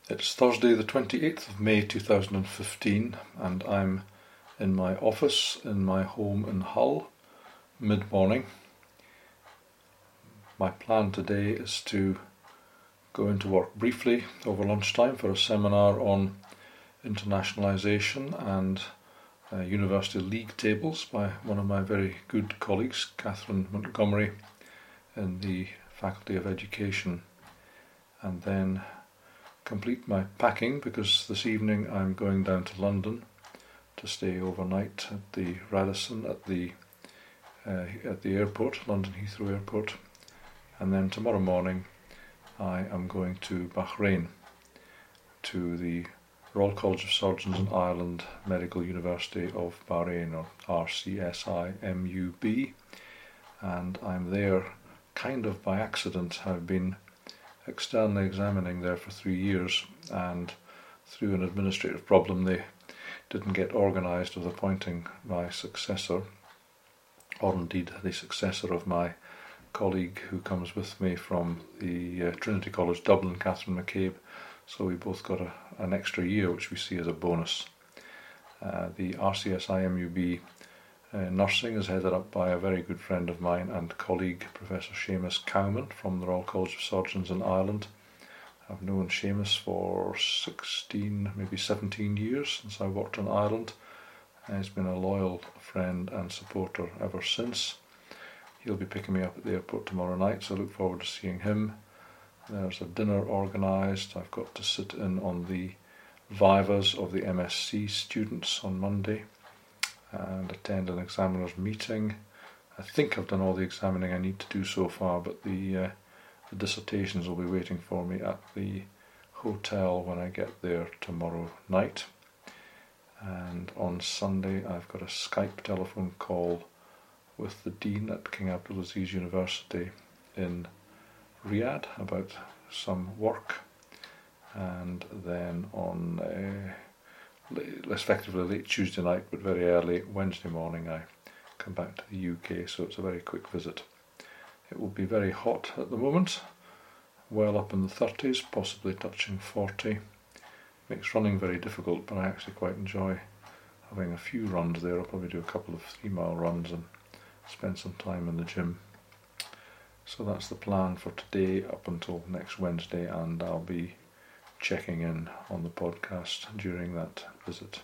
It's Thursday the 28th of May 2015 and I'm in my office in my home in Hull, mid-morning. My plan today is to go into work briefly over lunchtime for a seminar on internationalisation and university league tables by one of my very good colleagues, Catherine Montgomery, in the Faculty of Education, and then complete my packing because this evening I'm going down to London to stay overnight at the Radisson at the airport, London Heathrow Airport, and then tomorrow morning I am going to Bahrain to the Royal College of Surgeons in Ireland Medical University of Bahrain, or RCSIMUB, and I'm there kind of by accident. I've been externally examining there for 3 years, and through an administrative problem they didn't get organised with appointing my successor, or indeed the successor of my colleague who comes with me from the Trinity College Dublin, Catherine McCabe, so we both got an extra year, which we see as a bonus. The RCSIMUB nursing is headed up by a very good friend of mine and colleague, Professor Seamus Cowman from the Royal College of Surgeons in Ireland. I've known Seamus for 16, maybe 17 years since I worked in Ireland. He's been a loyal friend and supporter ever since. He'll be picking me up at the airport tomorrow night, so I look forward to seeing him. There's a dinner organised. I've got to sit in on the vivas of the MSc students on Monday and attend an examiner's meeting. I think I've done all the examining I need to do so far, but the dissertations will be waiting for me at the hotel when I get there tomorrow night. And on Sunday I've got a Skype telephone call with the Dean at King Abdulaziz University in Riyadh about some work, and then on effectively late Tuesday night but very early Wednesday morning I come back to the UK, so it's a very quick visit. It will be very hot at the moment, well up in the 30s, possibly touching 40. Makes running very difficult, but I actually quite enjoy having a few runs there. I'll probably do a couple of 3-mile runs and spend some time in the gym. So that's the plan for today up until next Wednesday, and I'll be checking in on the podcast during that visit.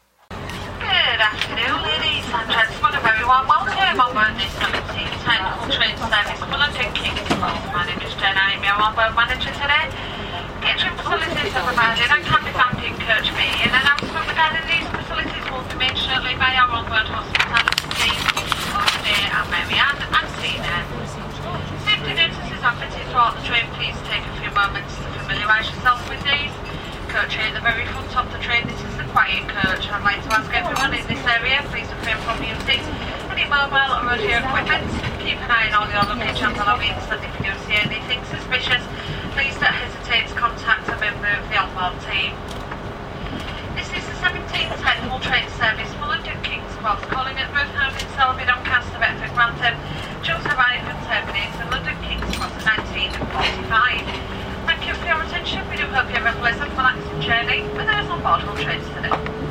Good afternoon, ladies and gentlemen, a very warm welcome on board this 17th Technical Train Service for London King's Cross. My name is Jen, I'm your on-board manager today. Catering facilities are provided and can be found in Coach B. An announcement regarding these facilities will be made shortly by our on-board hospitality team, Coach D and Mary Ann and Tina. Safety notices are fitted throughout the train. Please take a few moments to familiarise yourself with these. Coach A at the very front of the train, this is the quiet coach. I'd like to ask everyone in this area, please refrain from using any mobile or audio equipment. Keep an eye on all your luggage and belongings, and if you see anything suspicious, please don't hesitate to contact a member of the onboard team. This is the 17th Technical Train Service for London King's Cross, calling at Rothham in Selby, Doncaster, Bedford, Grantham. Due to arrive and terminate at London King's Cross at 19:45. Thank you for your attention. We do hope you have a pleasant, relaxing journey with us on board Hull Trains today.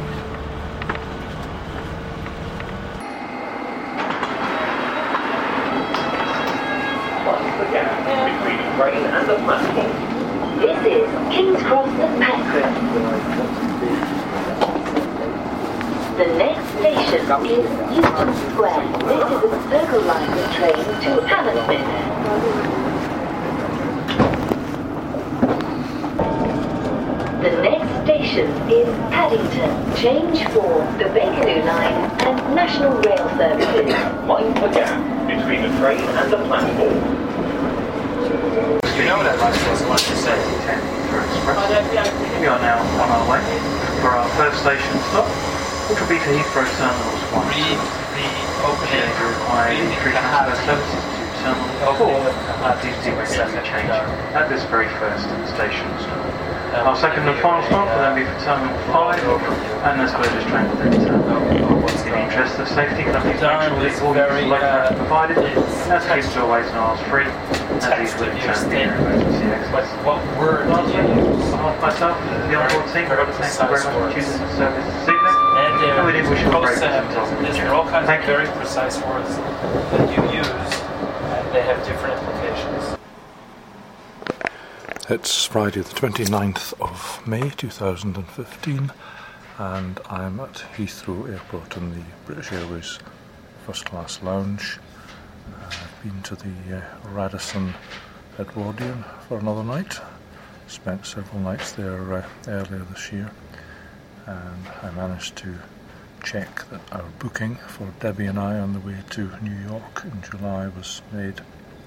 Once the gap between the train and the platform. This is King's Cross and Petworth. The next station is Euston Square. This is a Circle Line train to Hammersmith. The next station is Paddington. Change for the Bakerloo Line and National Rail Services. Mind the gap between the train and the platform. You know that last was like I said, 10 for Express. We are now on our way for our first station stop, which will be to Heathrow Terminals 1. Reopening required entry transfer services to Terminal 4 at the change at this very first station stop. Our second and final stop will then be for Terminal 5, and as closest train will then turn. In the interest of safety, can I please make sure that all the information are provided, as keeps to await and ask free, as these will return the emergency exits. What word do you use? On behalf of myself and the onboard team, I'd like to thank you very much for choosing the service this evening. And we do wish you a great there are all kinds of very precise words that you use, and they have different implications. It's Friday the 29th of May 2015 and I'm at Heathrow Airport in the British Airways First Class Lounge. I've been to the Radisson Edwardian for another night. Spent several nights there earlier this year, and I managed to check that our booking for Debbie and I on the way to New York in July was made.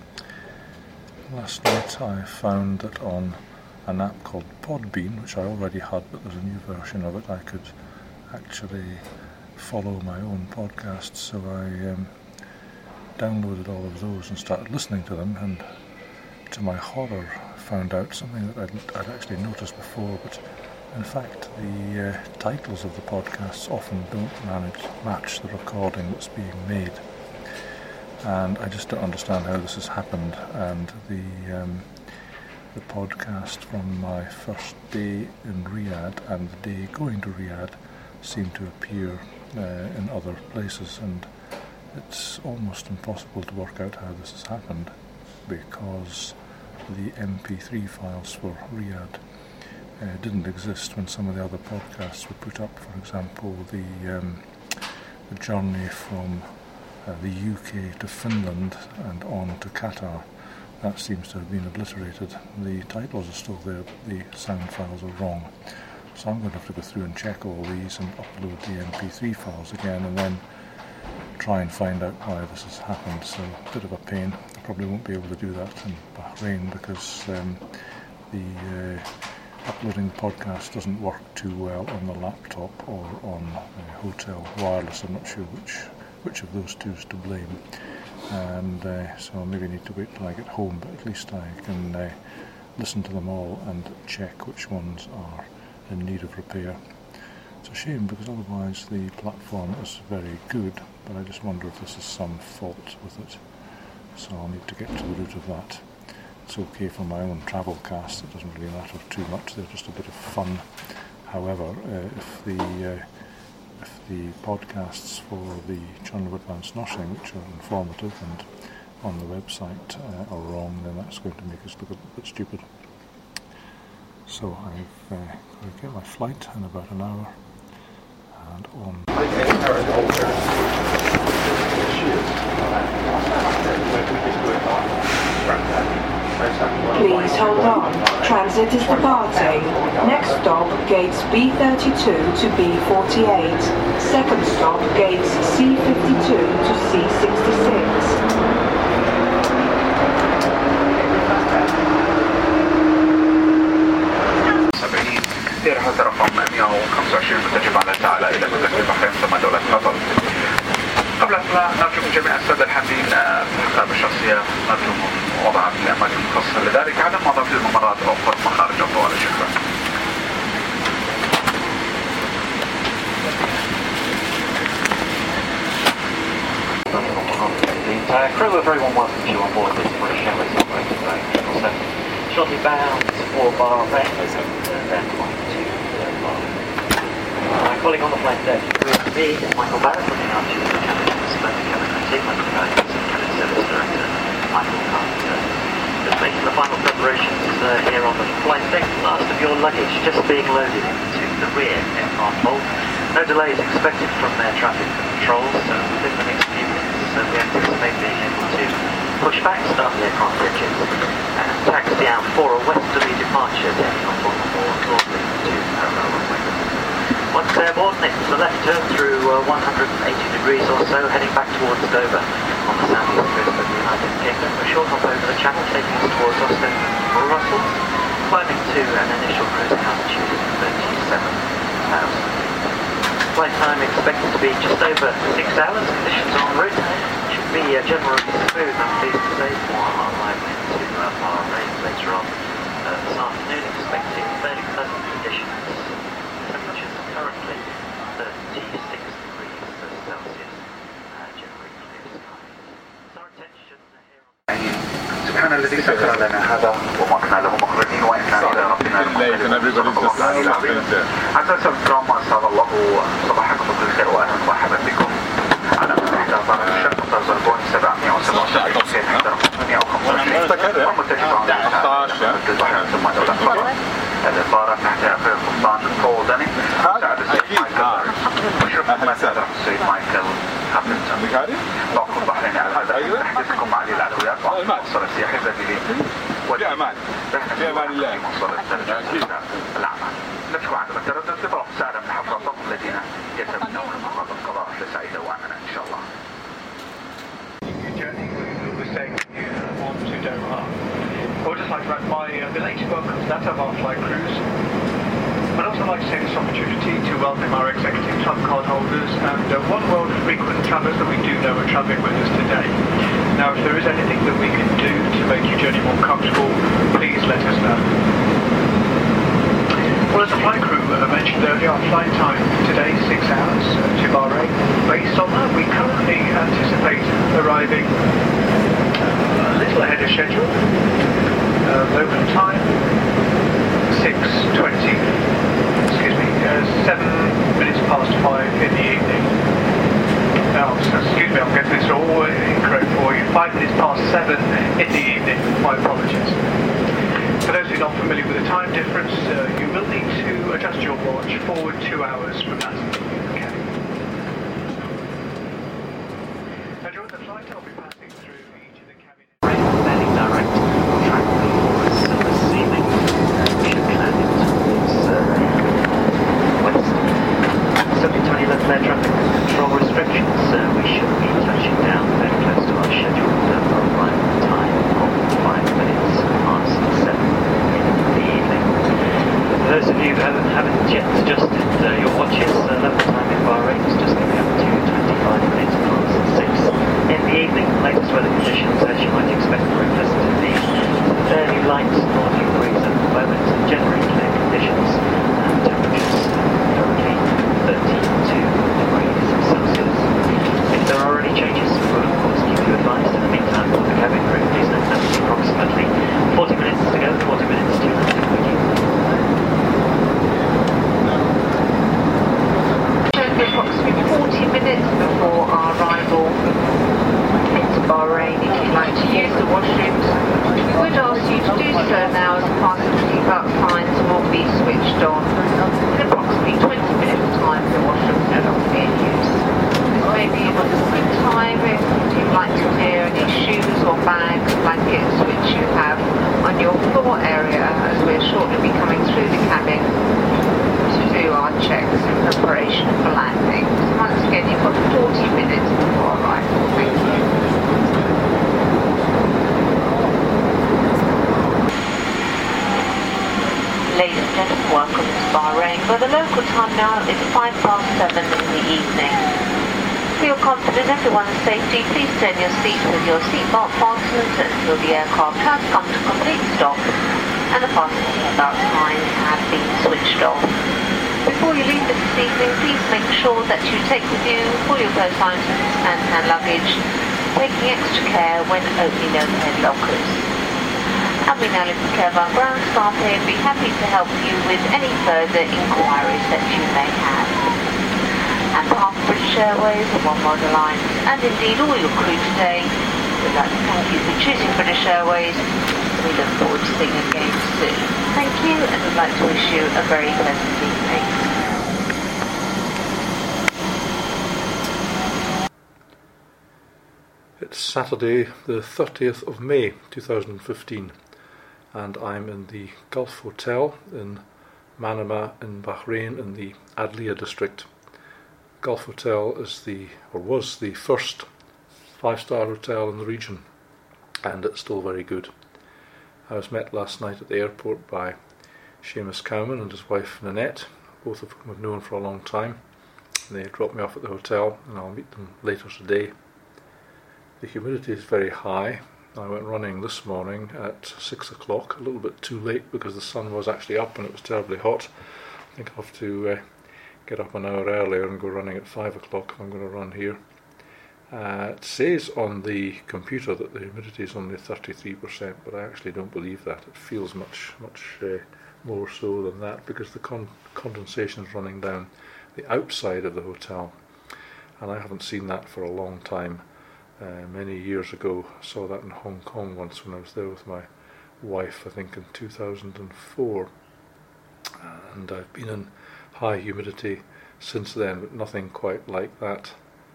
Last night I found that on an app called Podbean, which I already had but there's a new version of it, I could actually follow my own podcasts, so I downloaded all of those and started listening to them, and to my horror found out something that I'd actually noticed before, but in fact the titles of the podcasts often don't match the recording that's being made. And I just don't understand how this has happened, and the podcast from my first day in Riyadh and the day going to Riyadh seem to appear in other places, and it's almost impossible to work out how this has happened, because the MP3 files for Riyadh didn't exist when some of the other podcasts were put up. For example, the journey from the UK to Finland and on to Qatar, that seems to have been obliterated. The titles are still there, but the sound files are wrong. So I'm going to have to go through and check all these and upload the MP3 files again, and then try and find out why this has happened. So a bit of a pain. I probably won't be able to do that in Bahrain because the uploading the podcast doesn't work too well on the laptop or on Hotel Wireless. I'm not sure which of those two is to blame, and so I maybe need to wait till I get home, but at least I can listen to them all and check which ones are in need of repair. It's a shame because otherwise the platform is very good, but I just wonder if this is some fault with it, so I'll need to get to the root of that. It's okay for my own travel cast, it doesn't really matter too much, they're just a bit of fun. However, if the podcasts for the Journal of Advanced Nursing, which are informative and on the website, are wrong, then that's going to make us look a bit stupid. So I've got to get my flight in about an hour and on. Please hold on. Transit is departing. Next stop, gates B32 to B48. Second stop, gates C52 to C66. رقم 125 تجب على التعالى إلى مملكة البحرين ثم دولة قطر. قبل الإطلاع نرجو من جميع السادة الحاملين الحقائب الشخصية نرجو وضعها في الأماكن المخصصة لذلك عدم وضعها في الممرات أو قرب مخارج الطوال. شكرا. The entire crew are very warm welcome to you on board this British Airways operated by 777. Shortly bound for Bahrain, then on to Bahrain. My colleague on the flight deck with me is Michael Barrett, looking after the cabin, Selected Cabin Crew, Michael Barrett, Cabin Service Director, Michael Carpenter. Just making the final preparations here on the flight deck. Last of your luggage just being loaded into the rear aircraft hold. No delays expected from their traffic controls, so within the next few minutes we anticipate being able to push back, start the aircraft engines, and taxi out for a westerly departure, taking off on the more northerly to parallel runway. Once airborne, it's a left turn through 180 degrees or so, heading back towards Dover on the southeast coast of the United Kingdom. A short hop over the channel, taking us towards Ostend or Brussels, climbing to an initial cruising altitude of 37,000. Flight time expected to be just over 6 hours. Conditions en route should be generally smooth, I'm pleased to say, for our arrival into Bahrain later on this afternoon. Expecting fairly and everybody's just laughing there. أساس الدراما أسعد الله صباحكم بالخير وأهلا ومرحبا بكم. أنا من إحدى طرق الشرق طرز البوينغ 777 إحدى 125 ومتجه على البحر ثم دولة فرنسا. الإطارات تحت أقل القبطان بول داني مساعد السيد مايكل مشرف مساعد السيد مايكل هابلتون. باقو البحرين على هذا أحدثكم مع علي العلويات وأوصل السياحي البديلي في أمان الله. مصر الأعمال. نشكو عندما تردد لبرق سعادة من حفظاتكم الذين يتمنون المرض القضاء سعيدة وأمنا إن شاء الله. I would just like to add my belated welcome to that of our flight crews. I'd also like to take this opportunity to welcome our executive club card holders and one world frequent travellers that we do know are travelling with us today. Now, if there is anything that we can do to make your journey more comfortable, please let us know. Well, as the flight crew mentioned earlier, our flight time today is 6 hours to Bahrain. Based on that, we currently anticipate arriving a little ahead of schedule. Local time 6:20. 7 minutes past 5 in the evening. Oh, excuse me, I'm getting this all incorrect for you. 5 minutes past 7 in the evening. My apologies. For those who are not familiar with the time difference, you will need to adjust your watch forward 2 hours from that. Okay. Now during the flight, I'll be passing through each of the cabins. Heading direct track towards the ceiling. We should be landing towards west. Subject to any left air traffic control restrictions, we should be touching down very close to our scheduled arrival time of 5 minutes past 7 in the evening. For those of you who haven't yet adjusted your watches, local time in Bahrain is just coming up to 25 minutes past 6 in the evening. Latest weather conditions, as you might expect, very pleasant indeed. Fairly light northerly breeze at the moment, generally clear conditions, and temperatures currently 32 degrees Celsius. If there are any changes, we will of course keep you advised. In the meantime, for the cabin crew, please note that it's approximately 40 minutes to go, 40 minutes to land. Thank you. Approximately 40 minutes before our arrival into Bahrain. If you'd like to use the washrooms, we would ask you to do so now as part of the seatbelt signs will be switched on. In approximately 20 minutes time, the washrooms no longer be in use. This may be a good time if you'd like to clear any shoes or bags, blankets which you have on your floor area, as we're shortly be coming through the cabin to do our checks in preparation for landing. So once again, you've got 40 minutes before arrival. Thank you. Ladies and gentlemen, welcome to Bahrain, where the local time now is 5 past 7 in the evening. For your confidence in everyone's safety, please turn your seats with your seatbelt fastened until the aircraft has come to complete stop and the fasten seatbelt signs have been switched off. Before you leave this evening, please make sure that you take with you all your close items and hand luggage, taking extra care when opening overhead lockers. And we now leave the care of our ground staff here and be happy to help you with any further inquiries that you may have. And behalf of British Airways and One World Alliance, and indeed all your crew today, we'd like to thank you for choosing British Airways. We look forward to seeing you again soon. Thank you, and we'd like to wish you a very pleasant evening. It's Saturday, the 30th of May 2015, and I'm in the Gulf Hotel in Manama in Bahrain in the Adliya district. Gulf Hotel was the first 5-star hotel in the region, and it's still very good. I was met last night at the airport by Seamus Cowman and his wife Nanette, both of whom I've known for a long time. They dropped me off at the hotel, and I'll meet them later today. The humidity is very high. I went running this morning at 6 o'clock, a little bit too late because the sun was actually up and it was terribly hot. I think I'll have to get up an hour earlier and go running at 5 o'clock if I'm going to run here. It says on the computer that the humidity is only 33%, but I actually don't believe that. It feels much more so than that, because the condensation is running down the outside of the hotel, and I haven't seen that for a long time. Many years ago, I saw that in Hong Kong once when I was there with my wife, I think in 2004, and I've been in high humidity since then, but nothing quite like that.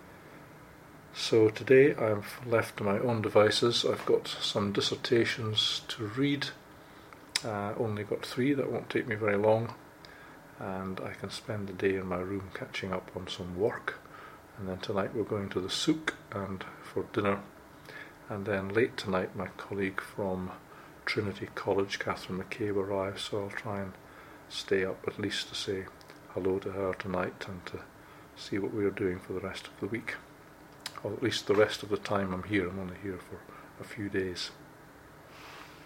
So today I've left to my own devices. I've got some dissertations to read, only got 3, that won't take me very long, and I can spend the day in my room catching up on some work. And then tonight we're going to the souk and for dinner, and then late tonight my colleague from Trinity College, Catherine McCabe, arrives, so I'll try and stay up at least to say hello to her tonight and to see what we are doing for the rest of the week, or at least the rest of the time I'm here. I'm only here for a few days.